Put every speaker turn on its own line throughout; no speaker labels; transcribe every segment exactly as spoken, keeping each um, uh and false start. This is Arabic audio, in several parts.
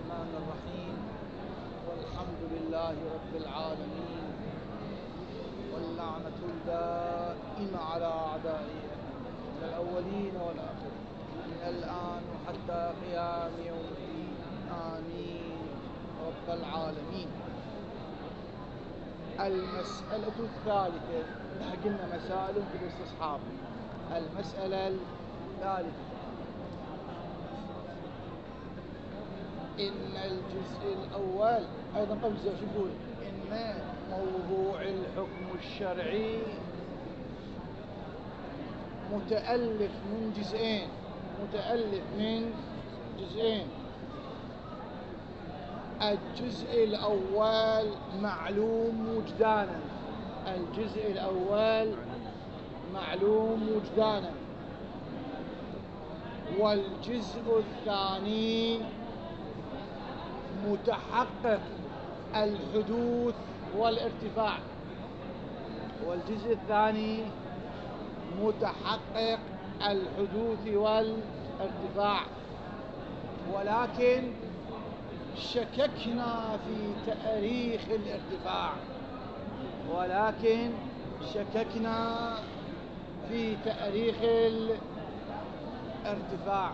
الرحمن الرحيم، والحمد لله رب العالمين، واللعنة الدائمة على أعدائه من الأولين والآخرين من الآن وحتى قيام يوم الدين، آمين رب العالمين. المسألة الثالثة، قلنا مسائل في الاستصحاب. المسألة الثالثة: إن الجزء الأول، أيضا قبل شو يقول؟ إن موضوع الحكم الشرعي متألف من جزئين متألف من جزئين الجزء الأول معلوم وجدانا الجزء الأول معلوم وجدانا والجزء الثاني متحقق الحدوث والارتفاع والجزء الثاني متحقق الحدوث والارتفاع ولكن شككنا في تاريخ الارتفاع ولكن شككنا في تاريخ الارتفاع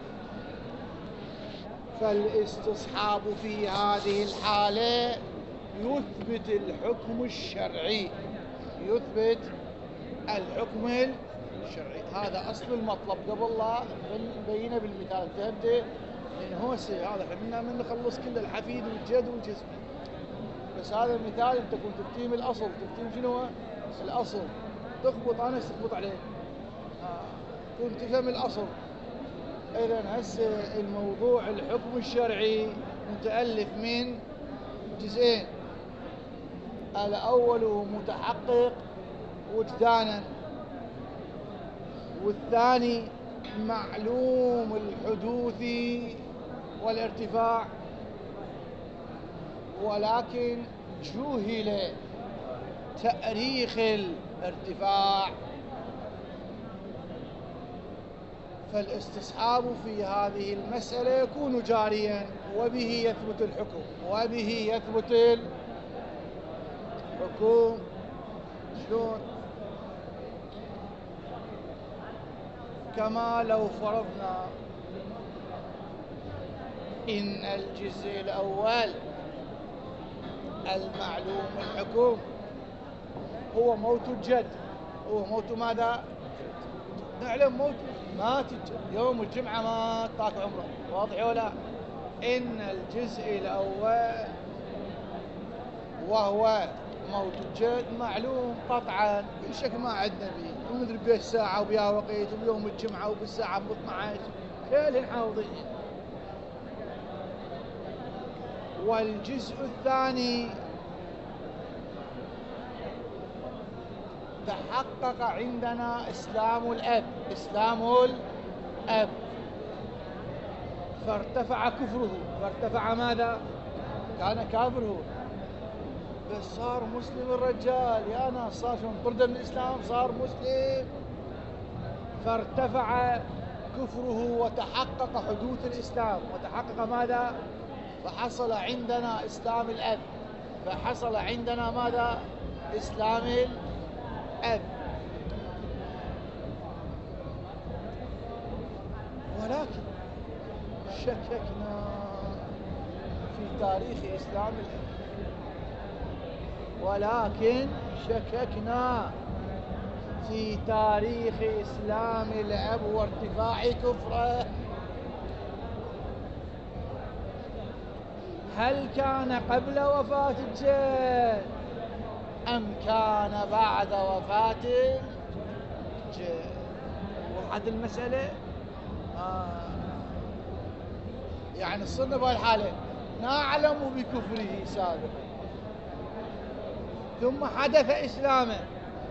فالاستصحاب في هذه الحالة يثبت الحكم الشرعي يثبت الحكم الشرعي. هذا أصل المطلب قبل لا نبينه بالمثال. فهمت؟ لأن هو السي هذا احنا من نخلص كل الحفيد والجد والجسم، بس هذا المثال انت كنت تفتيم الأصل. تفتيم شنو هو الأصل؟ تخبط أنا تخبط عليه، آه. كنت تفهم الأصل. إذن هسه الموضوع الحكم الشرعي متألف من جزئين: الأول متحقق وجدانا، والثاني معلوم الحدوث والارتفاع ولكن جهل تاريخ الارتفاع. فالاستصحاب في هذه المسألة يكون جاريا وبه يثبت الحكم وبه يثبت الحكم. شلون؟ كما لو فرضنا إن الجزء الأول المعلوم الحكم هو موت الجد. هو موت ماذا؟ نعلم موت مات يوم الجمعة مات طاق عمره. واضح ولا؟ إن الجزء الأول وهو موت الجد معلوم قطعا كل شك ما عندنا به، ومدري بيه الساعة وبيها وقيت وبيوم الجمعة وبالساعة باثنعش كلهن حافظين. والجزء الثاني تحقق عندنا إسلام الأب إسلام الأب فارتفع كفره. فارتفع ماذا؟ كان كافر هو، بس صار مسلم الرجال. يا ناس صار شلون؟ طرد من الإسلام صار مسلم، فارتفع كفره وتحقق حدوث الإسلام. وتحقق ماذا؟ فحصل عندنا إسلام الأب. فحصل عندنا ماذا؟ إسلام الأب. ولكن شككنا في تاريخ إسلام الأب ولكن شككنا في تاريخ إسلام الأب وارتفاع كفره. هل كان قبل وفاة الجد أم كان بعد وفاة الجد؟ وحد المسألة؟ آه. يعني صرنا بهالحالة نعلم بكفره سابقا ثم حدث إسلامه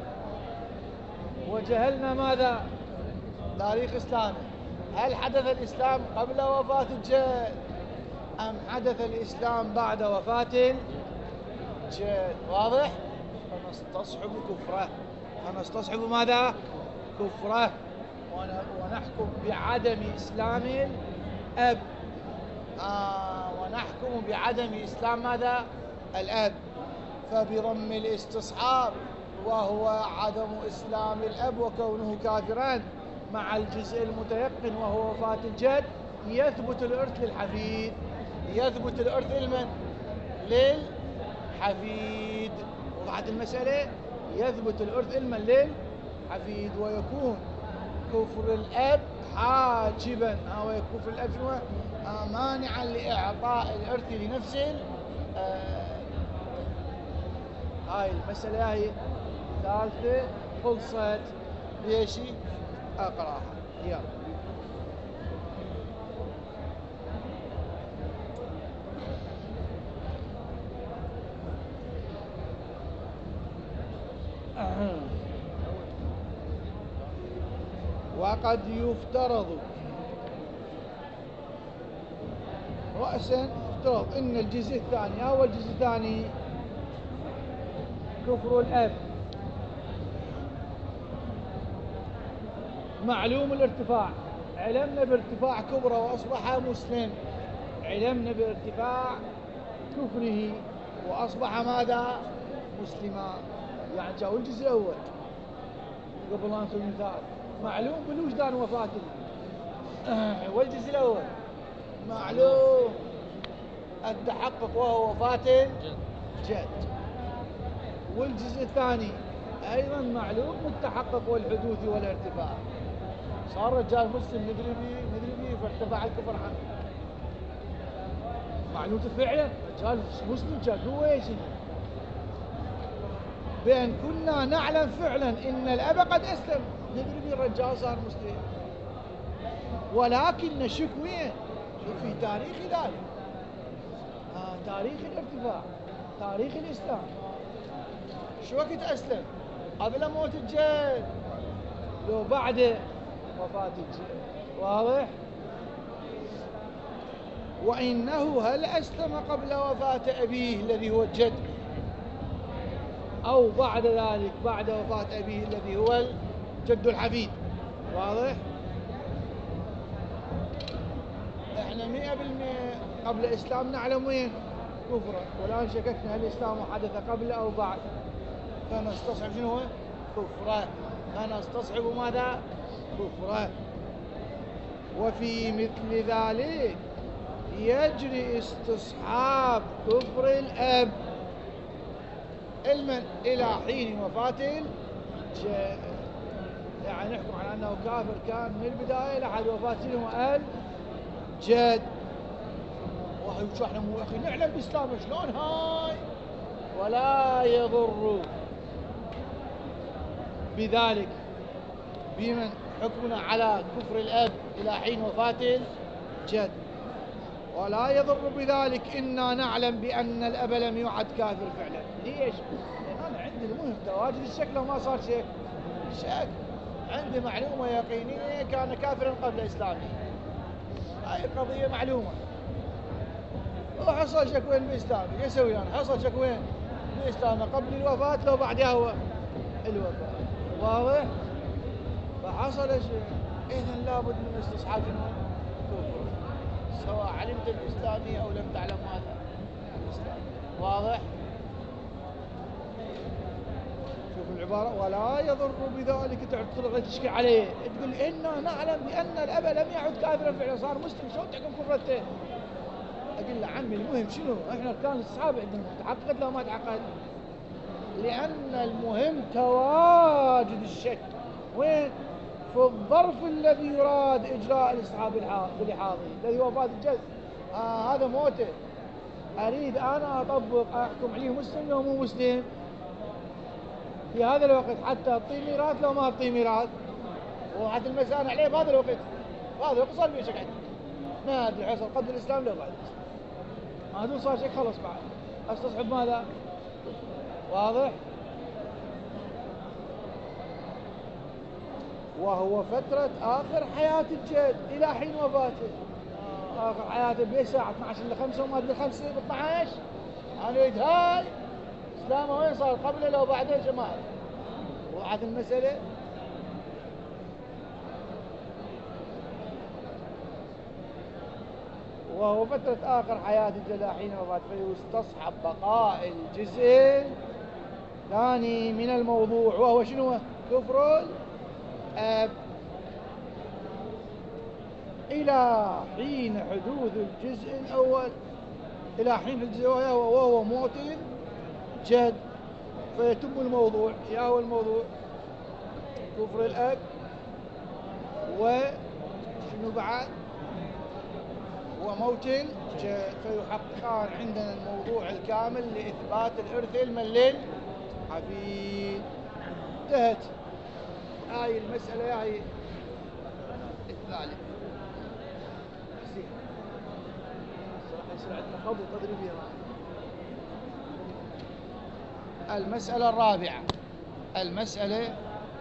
وجهلنا ماذا؟ تاريخ إسلامه. هل حدث الإسلام قبل وفاة الجد أم حدث الإسلام بعد وفاة الجد؟ واضح؟ فنستصحب كفره فنستصحب ماذا؟ كفره ونحكم بعدم إسلام الأب. آه ونحكم بعدم إسلام ماذا؟ الأب. فبضم الاستصحاب وهو عدم إسلام الأب وكونه كافرا مع الجزء المتيقن وهو وفاة الجد، يثبت الإرث للحفيد. يثبت الإرث لمن؟ للحفيد. وبعد المسألة يثبت الإرث لمن؟ للحفيد. ويكون كفر الأب حاجبا أو كفر الأب شنو؟ آه مانعا لإعطاء الإرث لنفس آه هاي المسألة هاي ثالثة خلصت. ليش؟ أقرأها يلا. وقد يفترض رأسا يفترض أن الجزء الثاني أو الجزء الثاني كفر الأب معلوم الارتفاع، علمنا بارتفاع كبره وأصبح مسلم، علمنا بارتفاع كفره وأصبح ماذا؟ مسلما. يعني جاء الجزء الأول قبل لا ناخذ مثال معلوم بالوجدان وفاته، والجزء الأول معلوم التحقق وهو وفاة الجد، والجزء الثاني أيضا معلوم التحقق والحدوث والارتفاع. صار رجال مسلم ندري به ندري به فارتفع الكفر عنه. معلوم فعلا رجال مسلم كان هو ايش؟ بأن كنا نعلم فعلا إن الأب قد أسلم، ندري به الرجال صار مسلم، ولكن نشك وين؟ في تاريخ ذلك، آه تاريخ الارتفاع، تاريخ الإسلام. شو وقت أسلم؟ قبل موت الجد لو بعد وفاة الجد؟ واضح؟ وإنه هل أسلم قبل وفاة أبيه الذي هو الجد أو بعد ذلك بعد وفاة أبيه الذي هو الجد الحفيد؟ واضح؟ احنا مئة بالمئة قبل الإسلام نعلم وين كفره، والآن شككنا هل الإسلام حدث قبل أو بعد، فنستصحب شنو هو؟ كفره. فنستصحب ماذا؟ كفره. وفي مثل ذلك يجري استصحاب كفر الأب المن إلى حين وفاة الجد، يعني نحكم على أنه كافر كان من البداية لحد وفاة الجد. وهي شو احنا مو أخي نعلم بإسلام شلون هاي، ولا يضر بذلك بمن حكمنا على كفر الأب إلى حين وفاة الجد، ولا يضر بذلك إنا نعلم بأن الأب لم يعد كافر فعلا. ليش؟ لأن أنا عندي المهم تواجد الشك لو ما صار شك شك عندي معلومة يقينية كان كافرا قبل إسلامه، هاي قضية معلومة. وحصل شك وين بإسلامه، يسوي أنا حصل شك وين بإسلامه قبل الوفاة لو بعدها هو الوفاة. واضح؟ فحصل شيء، إذن لابد من استصحاب كفر سواء علمت الإسلامي أو لم تعلم هذا الإسلام. واضح؟ شوف العبارة، ولا يضر بذلك تعترض تشكي عليه تقول إنا نعلم بأن الأب لم يعد كافرا فعلا صار مسلم، شلون تحكم كفرته؟ أقول له عمي المهم شنو؟ إحنا كان الصحاب عندنا تحققت لو ما تحققت، لأن المهم تواجد الشك وين؟ في الظرف الذي يراد إجراء الاستصحاب بلحاظه الذي هو وفاة الجد. آه هذا موته، أريد أنا أطبق أحكم عليه مسلم لو مو مسلم في هذا الوقت حتى أعطيه ميراث لو ما أعطيه ميراث، وحتى المسألة عليه بهذا الوقت، بهذا الوقت صار فيه شك عندي ما أدري حصل قبل الإسلام لو بعد الإسلام، هذا صار شك خلص بعد أستصحب ماذا؟ واضح؟ وهو فترة آخر حياة الجد إلى حين وفاته. آه آخر حياته بساعة اثني عشر إلى خمسة وما أدري خمسة ب اثني عشر. أنا أريد هاي إسلامه وين صار قبله لو بعده جماعة. وعاد المسألة وهو فترة آخر حياة الجدع حين وفاته، فيستصحب بقاء الجزء الثاني من الموضوع، وهو شنو؟ كفر الأب، إلى حين حدوث الجزء الأول، إلى حين الجزء الأول وهو موت الجد، فيتم الموضوع. يا هو الموضوع كفر الأب، وشنو بعد؟ وموت الجد، فيحققان عندنا الموضوع الكامل لإثبات الإرث المن للحفيد. انتهت هاي المسألة، هاي الثالث. المسألة الرابعة، المسألة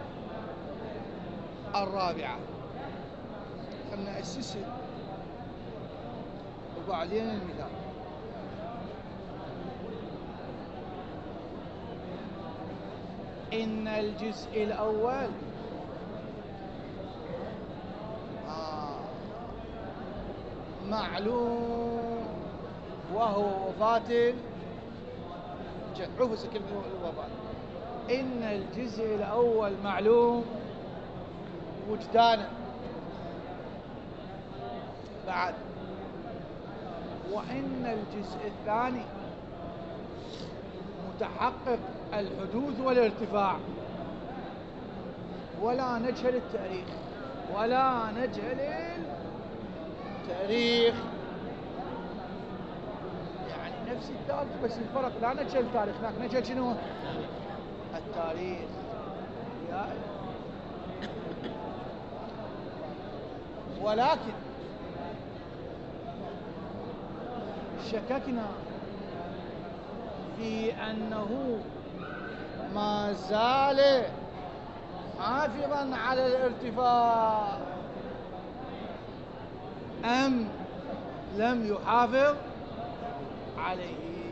الرابعة خلنا نأسسها وبعدين المثال. إن الجزء الأول آه معلوم وهو وفاة الجد. عفوا كلمة الوفاة. إن الجزء الأول معلوم وجدانا، بعد وإن الجزء الثاني متحقق الحدوث والارتفاع، ولا نجهل التاريخ، ولا نجهل التاريخ، يعني نفس الثالث بس الفرق لا نجهل التاريخ، هناك نجهل شنو؟ التاريخ. ولكن شككنا في أنه ما زال حافظا على الارتفاع أم لم يحافظ عليه.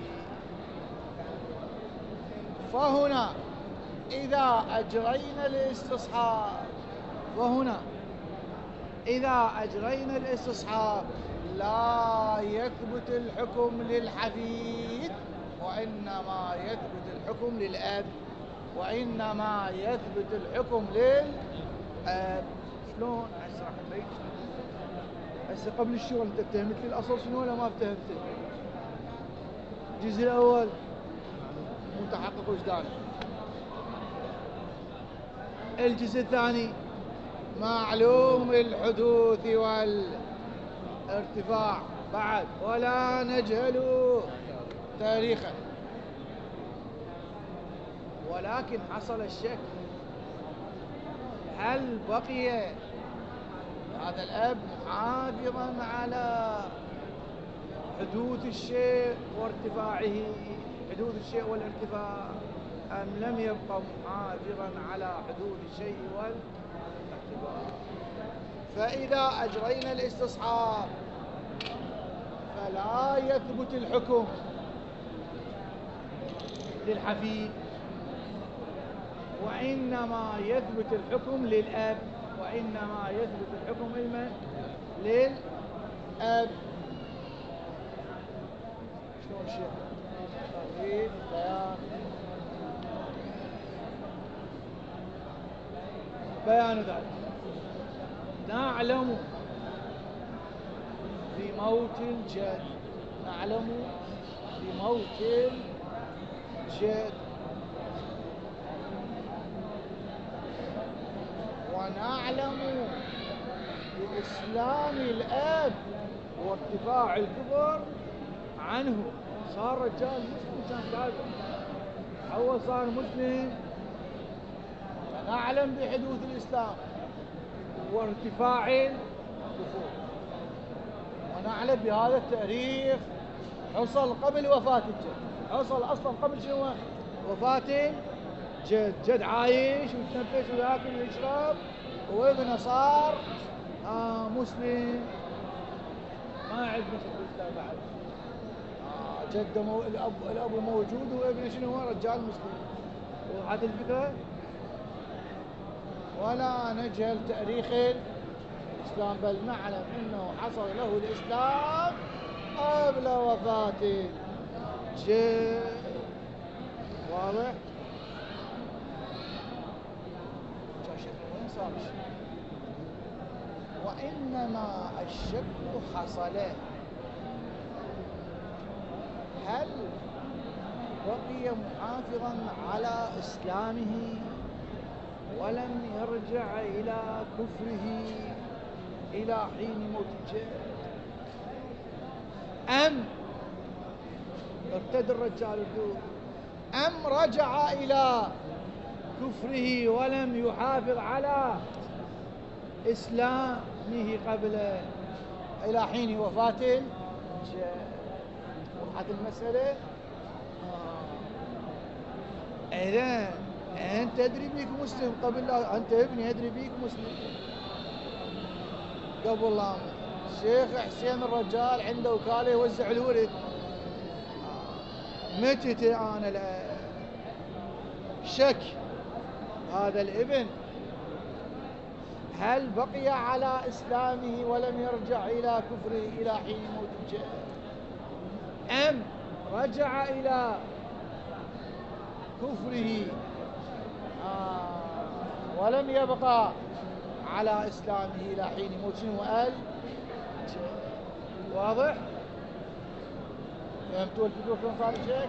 فهنا إذا أجرينا الاستصحاب، وهنا إذا أجرينا الاستصحاب لا يثبت الحكم للحفيد، وإنما يثبت الحكم للأب، وإنما يثبت الحكم للأب. شلون؟ أشرح لك. هسه قبل الشغل أنت اتهمت لي الأصل شنو ولا ما اتهمت؟ الجزء الأول متحقق وجدان، الجزء الثاني معلوم الحدوث والارتفاع، بعد ولا نجهل تاريخا. ولكن حصل الشك، هل بقي هذا الأب محافظا على حدوث الشيء وارتفاعه، حدوث الشيء والارتفاع، أم لم يبقى محافظا على حدوث الشيء والارتفاع؟ فإذا أجرينا الاستصحاب فلا يثبت الحكم للحفيد، وإنما يثبت الحكم للأب، وإنما يثبت الحكم لمن؟ للأب. شلون شيء؟ تقريب بيان بيان ذلك. نعلم بموت الجد، نعلم بموت الجد، ونعلم بإسلام الأب وارتفاع الكفر عنه. صار رجال مسلم، كان كافر، أول صار مسلم، فنعلم بحدوث الإسلام وارتفاع الكفر، ونعلم بهذا التاريخ حصل قبل وفاة الجد، حصل أصلا قبل شنو؟ وفاة الجد. جد عايش ويتنفس وياكل ويشرب، وابنه صار آه مسلم، ما عندنا شيء الإسلام بعد. آه جده مو... الأب الأب موجود وابنه شنو هو؟ رجال مسلم. وهذه الفكرة. ولا نجهل تاريخ الإسلام، بل نعلم أنه حصل له الإسلام قبل وفاة الجد. واضح؟ وين صار الشك؟ وإنما الشك حصل هل بقي محافظا على إسلامه ولم يرجع إلى كفره إلى حين موت الجد، أم ارتد الرجال الدور، أم رجع إلى كفره ولم يحافظ على إسلامه قبل إلى حين وفاة الجد. وضحت المسألة؟ آه. إذن أنت تدري بيك مسلم قبل لا أنت ابني أدري بيك مسلم قبل لا الشيخ حسين الرجال عنده وكالة يوزع الورد. آه. متى أنا شك هذا الابن هل بقي على إسلامه ولم يرجع إلى كفره إلى حين موت الجد، أم رجع إلى كفره آه ولم يبقى على إسلامه إلى حين موت شنو قال؟ واضح؟ فهمتوا الفكرة شلون صار الشيك؟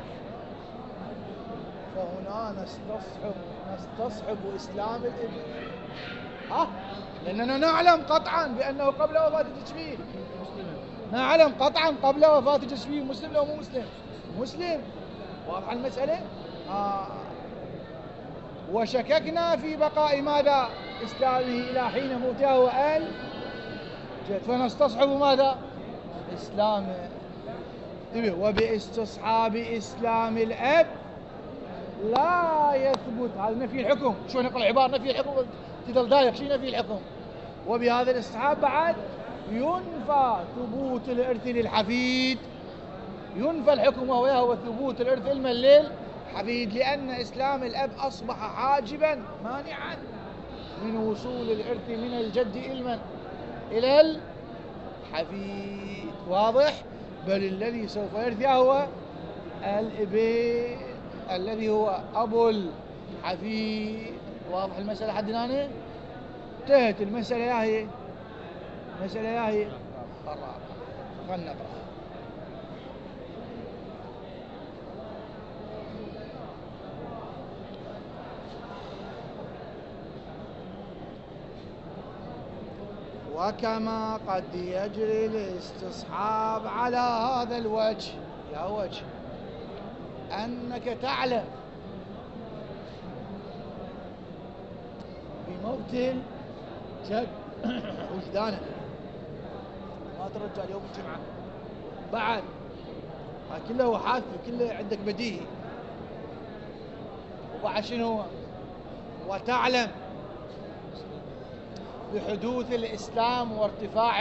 فهنا نستصحب نستصحب إسلام الابن. ها؟ لأننا نعلم قطعا بأنه قبل وفاة التشبيه، نعلم قطعا قبل وفاة التشبيه مسلم لو مو مسلم؟ مسلم. واضح المسألة؟ آه. وشككنا في بقاء ماذا؟ إسلامه إلى حين موته وآل جد، فنستصحب ماذا؟ إسلامه. وباستصحاب إسلام الأب لا يثبت، هذا نفي الحكم. شو نقل العبارة نفي الحكم تظل دايق، شو نفي الحكم؟ وبهذا الاستصحاب بعد ينفى ثبوت الإرث للحفيد، ينفى الحكم وهو هو ثبوت الإرث علما للحفيد، لأن إسلام الأب أصبح حاجبا مانعا من وصول الإرث من الجد علما إلى الحفيد. واضح؟ بل الذي سوف يرث هو الابن الذي هو أبو الحفيد. واضح المسألة حد هنا؟ انتهت المسألة يا هي المسألة يا هي الرابعة. خلنا نقرأ. وكما قد يجري الاستصحاب على هذا الوجه، يا وجه أنك تعلم بموت الجد وجدانك، ما ترجع اليوم الجمعة بعد كله وحاث كله عندك بديهي، وبعد شنو؟ وتعلم بحدوث الإسلام وارتفاع،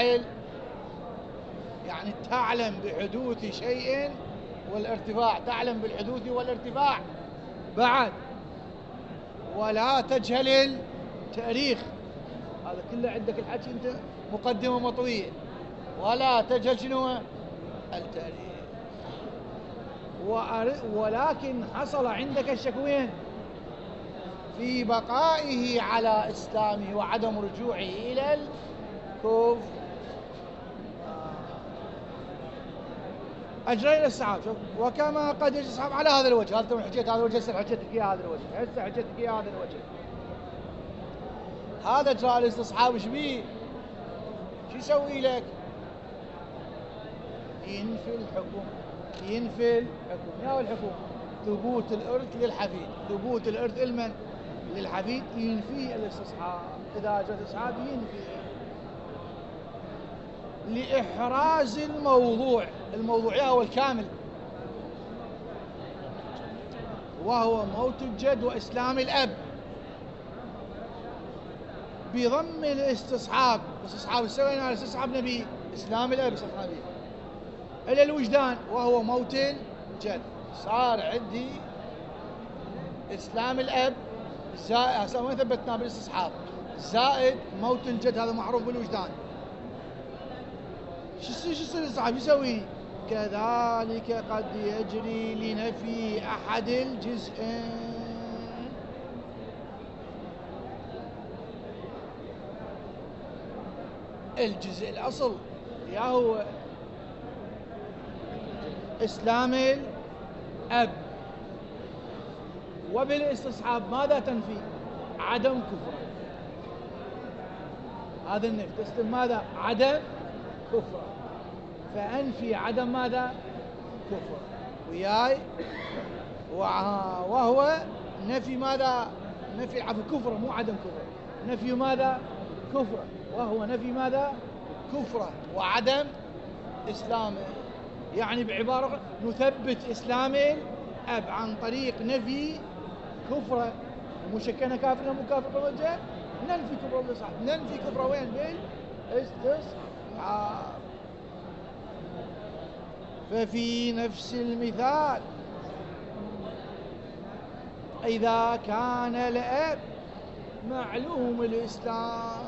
يعني تعلم بحدوث شيء والارتفاع، تعلم بالحدوث والارتفاع بعد، ولا تجهل التاريخ. هذا كله عندك الحكي انت مقدمة مطوية، ولا تجهل شنو التاريخ. ولكن حصل عندك الشك وين؟ في بقائه على إسلامه وعدم رجوعه إلى الكفر. أجرينا الاستصحاب. شوف، وكما قد يجري الاستصحاب على هذا الوجه، هذا حجيت هذا الوجه، هسه حجيتك إياه هذا الوجه، هسه حجيتك إياه هذا الوجه. هذا إجراء الاستصحاب ايش بيه؟ شو يسوي لك؟ ينفي الحكم، ينفي الحكم. يا الحكم ثبوت الإرث للحفيد، ثبوت الإرث لمن؟ للحفيد، ينفي الاستصحاب. إذا جاء الاستصحاب ينفي لإحراز الموضوع، الموضوعية هو الكامل، وهو موت الجد وإسلام الأب، بضم الاستصحاب. استصحاب سوينا استصحاب نبي إسلام الأب، استصحاب نبي إلى الوجدان وهو موت الجد. صار عندي إسلام الأب زائد، هسه وين ثبتناه؟ بالاستصحاب، زائد موت الجد، هذا معروف بالوجدان. شو يصير؟ شو يصير الاستصحاب؟ يسوي كذلك قد يجري لنفي أحد الجزئين. الجزء الأصل يا هو إسلام الأب، وبالاستصحاب ماذا تنفي؟ عدم كفره. هذا النفي تسلم ماذا؟ عدم كفره، فأنفي عدم ماذا؟ كفر وياي، وهو نفي ماذا؟ نفي عفوا كفر، مو عدم كفر، نفي ماذا؟ كفر، وهو نفي ماذا؟ كفر وعدم إسلامه. يعني بعبارة نثبت إسلام الأب عن طريق نفي كفره. مو شكنا كافر مو كافر بالوجه، ننفي كفر بالصحة، ننفي كفر وين؟ بالاستصحاب. ففي نفس المثال إذا كان الأب معلوم الإسلام،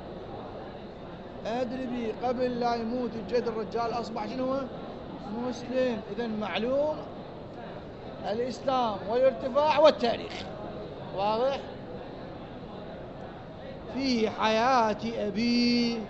أدري بي قبل لا يموت الجد الرجال أصبح شنو؟ مسلم. إذن معلوم الإسلام والارتفاع والتاريخ، واضح؟ في حياة أبيه،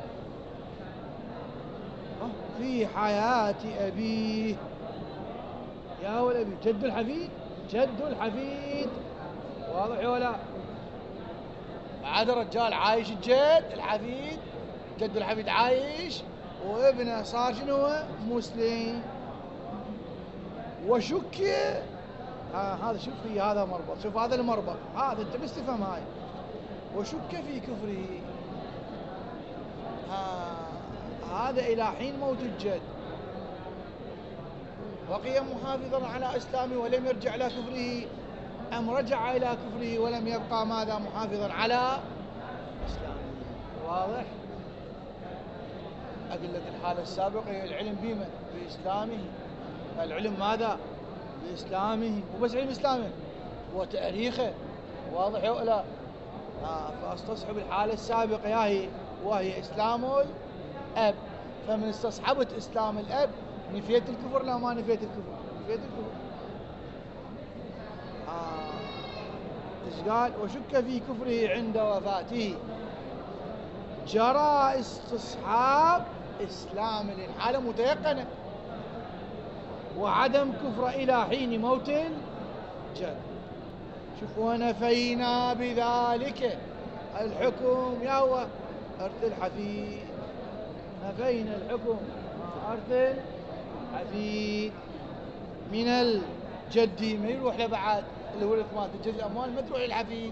في حياة أبيه يا هو الأبي جد الحفيد، جد الحفيد، واضح ولا؟ بعد الرجال عايش الجد الحفيد، جد الحفيد عايش، وابنه صار شنو؟ مسلم. وشك آه هذا شوف في هذا مربط، شوف هذا المربط، هذا انت بس تفهم هاي. وشك في كفره، آه هذا إلى حين موت الجد بقي محافظا على إسلامه ولم يرجع إلى كفره، أم رجع إلى كفره ولم يبقى ماذا؟ محافظا على إسلامه. واضح؟ أقول لك الحالة السابقة هي العلم بمن؟ بإسلامه. العلم ماذا؟ بإسلامه، وبس علم إسلامه وتاريخه، واضح ولا؟ آه فاستصحب الحالة السابقة يا هي وهي إسلام الأب. فمن استصحبت إسلام الأب نفيت الكفر؟ لا ما نفيت الكفر، نفيت الكفر. آه إيش قال؟ وشك في كفره عند وفاته، جرى استصحاب إسلام الحالة متيقنة وعدم كفر إلى حين موت الجد. شوف ونفينا بذلك الحكم يا هو أرث الحفيد، نفينا الحكم أرث الحفيد من الجد، ما يروح لبعد الورث مالت الجد، الأموال ما تروح للحفيد.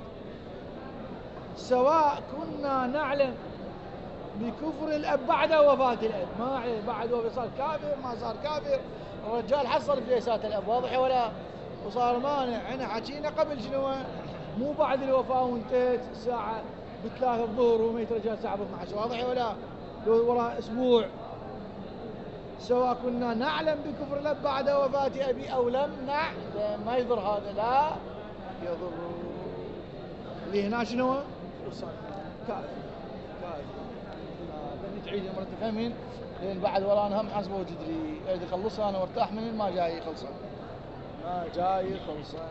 سواء كنا نعلم بكفر الأب بعد وفاة الأب، ما بعد وفاة صار كافر ما صار كافر، الرجال حصل في ليسات الأب، واضح ولا؟ وصار مانع. احنا حكينا قبل شنو؟ مو بعد الوفاة وانتهت الساعة بثلاث الظهر وميت رجال الساعة باثني عشر، واضح ولا؟ لو وراء أسبوع. سواء كنا نعلم بكفر الأب بعد وفاة أبي أو لم نعلم، ما يضر هذا، لا يضر. اللي هنا شنو؟ وصل كافر كافر. بدي تعيد مرة تفهمين، لأن بعد ورانا هم حسبه وتدري، إذا خلصها أنا وارتاح من ما جاي خلصان، ما جاي خلصان.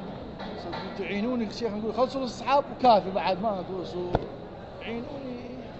تعينوني الشيخ نقول خلصوا الأصحاب وكافي، بعد ما توصوا عينوني.